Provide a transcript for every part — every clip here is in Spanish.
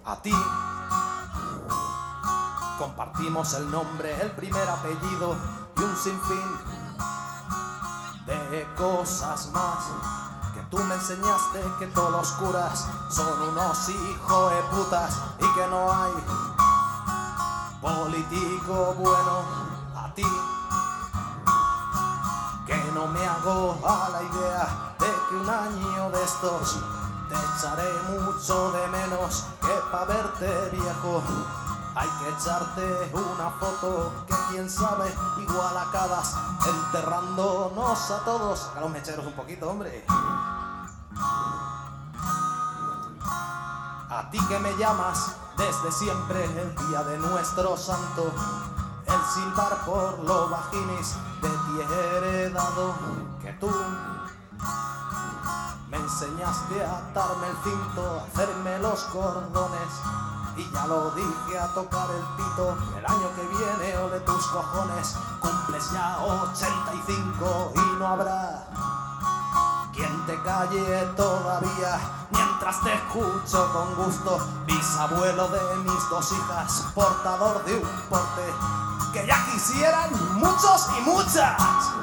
A ti compartimos el nombre, el primer apellido y un sinfín de cosas más que tú me enseñaste, que todos los curas son unos hijos de putas y que no hay político bueno. A ti que no me hago a la idea de que un año de estos te echaré mucho de menos, que pa' verte viejo hay que echarte una foto, que quién sabe, igual acabas enterrándonos a todos. Saca los mecheros un poquito, hombre. A ti que me llamas desde siempre el día de nuestro santo, el silbar por los vaginis de ti he heredado, que tú me enseñaste a atarme el cinto, a hacerme los cordones, y ya lo dije, a tocar el pito. El año que viene, ole tus cojones, cumples ya 85 y no habrá quien te calle todavía mientras te escucho con gusto. Bisabuelo de mis dos hijas, portador de un porte que ya quisieran muchos y muchas.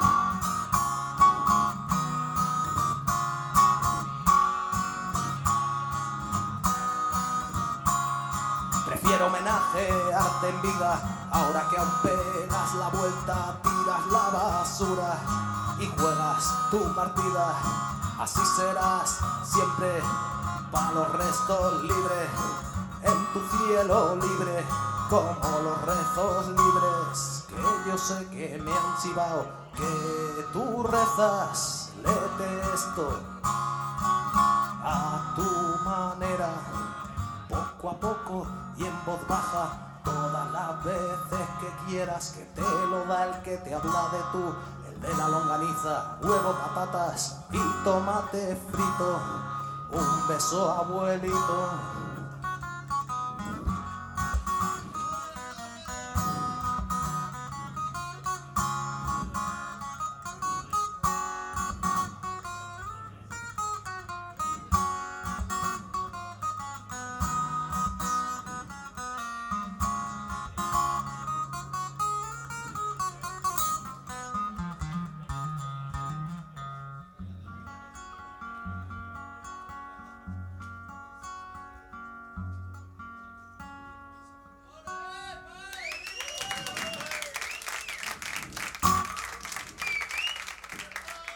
Prefiero homenajearte en vida, ahora que aún pegas la vuelta, tiras la basura y juegas tu partida. Así serás siempre, pa' los restos libre, en tu cielo libre, como los rezos libres, que yo sé que me han chivado, que tú rezas, léete esto a tu manera, poco a poco y en voz baja, todas las veces que quieras, que te lo da el que te habla de tú, el de la longaniza, huevo, patatas y tomate frito. Un beso, abuelito.